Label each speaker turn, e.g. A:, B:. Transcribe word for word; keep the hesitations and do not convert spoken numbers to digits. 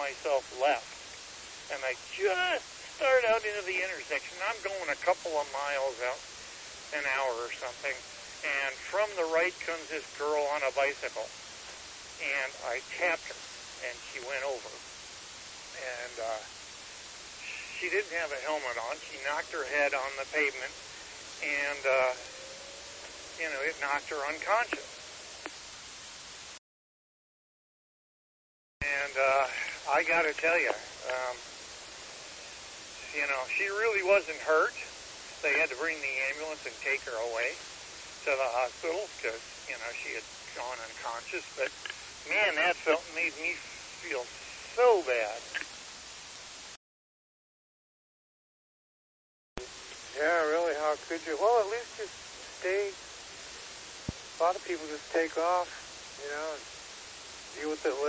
A: myself left, and I just start out into the intersection. I'm going a couple of miles out an hour or something, and from the right comes this girl on a bicycle, and I tapped her, and she went over, and uh, she didn't have a helmet on. She knocked her head on the pavement, and uh, you know, it knocked her unconscious. And uh, I got to tell you, um, you know, she really wasn't hurt. They had to bring the ambulance and take her away to the hospital because, you know, she had gone unconscious. But, man, that felt made me feel so bad. Yeah, really, how could you? Well, at least just stay. A lot of people just take off, you know, and deal with it later.